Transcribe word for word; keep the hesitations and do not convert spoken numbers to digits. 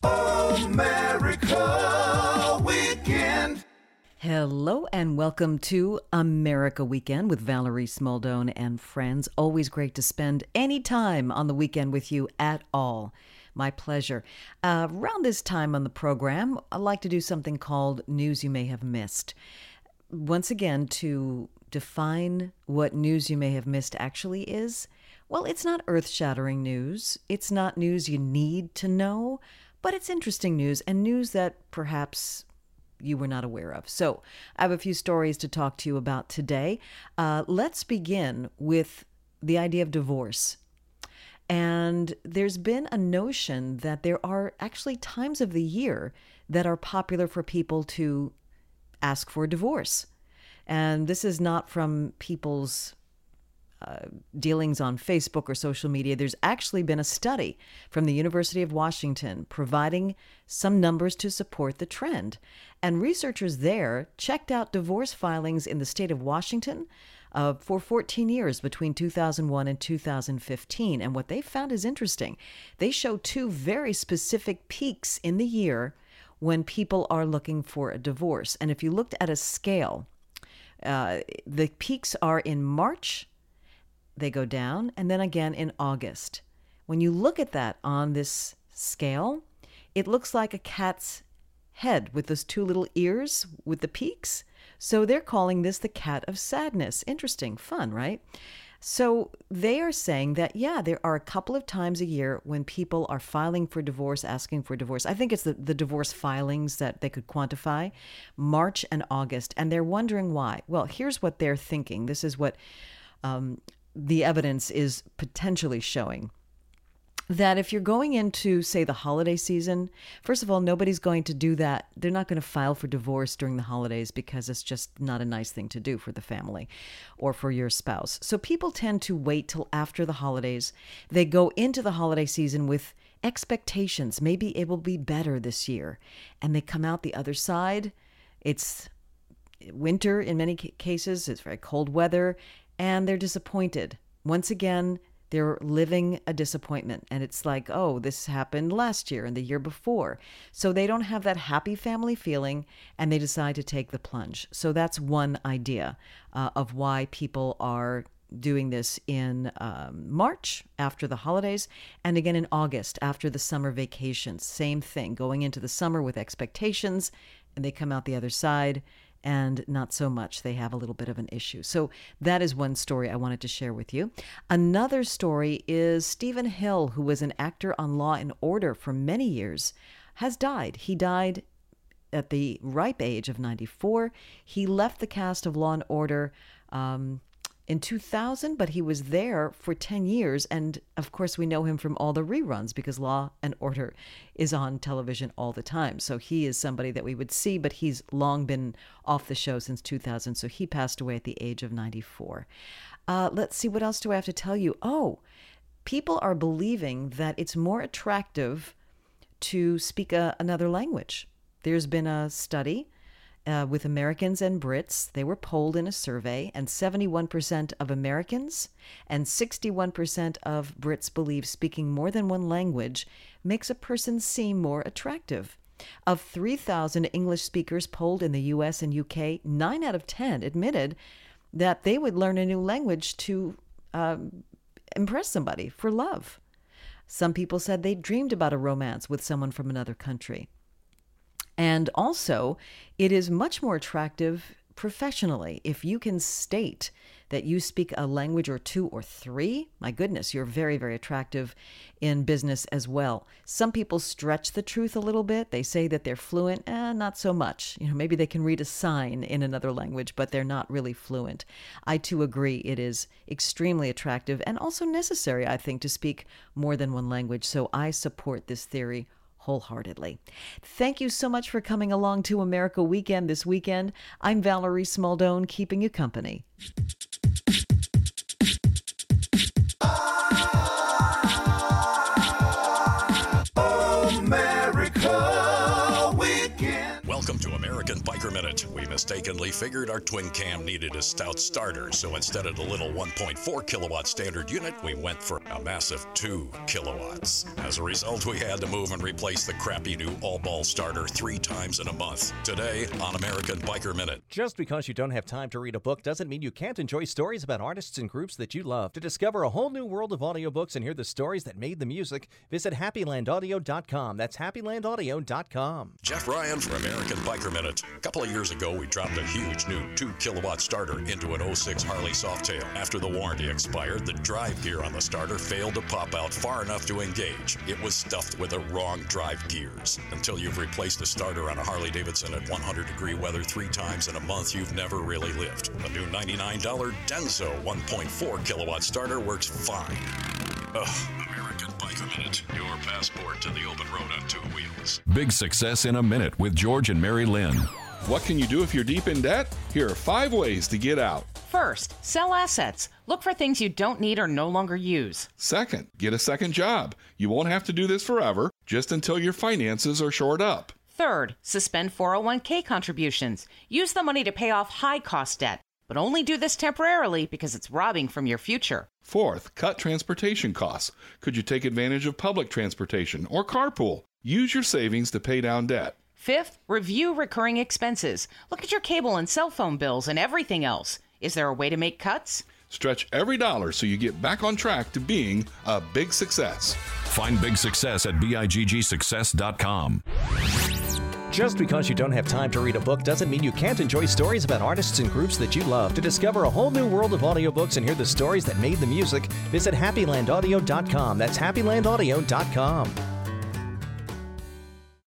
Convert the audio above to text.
America Weekend. Hello and welcome to America Weekend with Valerie Smaldone and friends. Always great to spend any time on the weekend with you at all. My pleasure. Uh, around this time on the program, I like to do something called News You May Have Missed. Once again, to define what news you may have missed actually is, well, it's not earth-shattering news. It's not news you need to know, but it's interesting news and news that perhaps you were not aware of. So I have a few stories to talk to you about today. Uh, let's begin with the idea of divorce. And there's been a notion that there are actually times of the year that are popular for people to ask for divorce. And this is not from people's uh, dealings on Facebook or social media. There's actually been a study from the University of Washington providing some numbers to support the trend. And researchers there checked out divorce filings in the state of Washington uh, for fourteen years between two thousand one and two thousand fifteen. And what they found is interesting. They show two very specific peaks in the year when people are looking for a divorce. And if you looked at a scale, uh, the peaks are in March, they go down, and then again in August. When you look at that on this scale, it looks like a cat's head with those two little ears with the peaks. So they're calling this the cat of sadness. Interesting, fun, right? So they are saying that, yeah, there are a couple of times a year when people are filing for divorce, asking for divorce. I think it's the, the divorce filings that they could quantify, March and August. And they're wondering why. Well, here's what they're thinking. This is what um, the evidence is potentially showing. That if you're going into, say, the holiday season, first of all, nobody's going to do that. They're not going to file for divorce during the holidays because it's just not a nice thing to do for the family or for your spouse. So people tend to wait till after the holidays. They go into the holiday season with expectations. Maybe it will be better this year. And they come out the other side. It's winter in many cases. It's very cold weather. And they're disappointed. Once again, they're living a disappointment. And it's like, oh, this happened last year and the year before. So they don't have that happy family feeling, and they decide to take the plunge. So that's one idea uh, of why people are doing this in um, March after the holidays, and again in August after the summer vacations. Same thing, going into the summer with expectations, and they come out the other side and not so much. They have a little bit of an issue. So that is one story I wanted to share with you. Another story is Stephen Hill, who was an actor on Law and Order for many years, has died. He died at the ripe age of ninety-four. He left the cast of Law and Order um, in two thousand, but he was there for ten years. And of course, we know him from all the reruns because Law and Order is on television all the time. So he is somebody that we would see, but he's long been off the show since two thousand. So he passed away at the age of ninety-four. Uh, let's see, what else do I have to tell you? Oh, people are believing that it's more attractive to speak a, another language. There's been a study Uh, with Americans and Brits. They were polled in a survey, and seventy-one percent of Americans and sixty-one percent of Brits believe speaking more than one language makes a person seem more attractive. Of three thousand English speakers polled in the U S and U K, nine out of ten admitted that they would learn a new language to um, impress somebody for love. Some people said they dreamed about a romance with someone from another country. And also, it is much more attractive professionally. If you can state that you speak a language or two or three, my goodness, you're very, very attractive in business as well. Some people stretch the truth a little bit. They say that they're fluent, eh, not so much. You know, maybe they can read a sign in another language, but they're not really fluent. I too agree it is extremely attractive and also necessary, I think, to speak more than one language. So I support this theory wholeheartedly. Thank you so much for coming along to America Weekend this weekend. I'm Valerie Smaldone, keeping you company. America Weekend. Welcome to American Biker Minute. We mistakenly figured our twin cam needed a stout starter, so instead of the little one point four kilowatt standard unit, we went for a massive two kilowatts. As a result, we had to move and replace the crappy new all-ball starter three times in a month. Today on American Biker Minute. Just because you don't have time to read a book doesn't mean you can't enjoy stories about artists and groups that you love. To discover a whole new world of audiobooks and hear the stories that made the music, visit happy land audio dot com. That's happy land audio dot com. Jeff Ryan for American Biker Minute. A couple of years ago, we dropped a huge new two kilowatt starter into an oh six Harley Softail. After the warranty expired, the drive gear on the starter failed to pop out far enough to engage. It was stuffed with the wrong drive gears. Until you've replaced the starter on a Harley Davidson at one hundred degree weather three times in a month, you've never really lived. The new ninety-nine dollars Denso one point four kilowatt starter works fine. Ugh, American Biker Minute, your passport to the open road on two wheels. Big Success in a Minute with George and Mary Lynn. What can you do if you're deep in debt? Here are five ways to get out. First, sell assets. Look for things you don't need or no longer use. Second, get a second job. You won't have to do this forever, just until your finances are shored up. Third, suspend four oh one k contributions. Use the money to pay off high-cost debt, but only do this temporarily because it's robbing from your future. Fourth, cut transportation costs. Could you take advantage of public transportation or carpool? Use your savings to pay down debt. Fifth, review recurring expenses. Look at your cable and cell phone bills and everything else. Is there a way to make cuts? Stretch every dollar so you get back on track to being a big success. Find Big Success at big success dot com. Just because you don't have time to read a book doesn't mean you can't enjoy stories about artists and groups that you love. To discover a whole new world of audiobooks and hear the stories that made the music, visit happy land audio dot com. That's happy land audio dot com.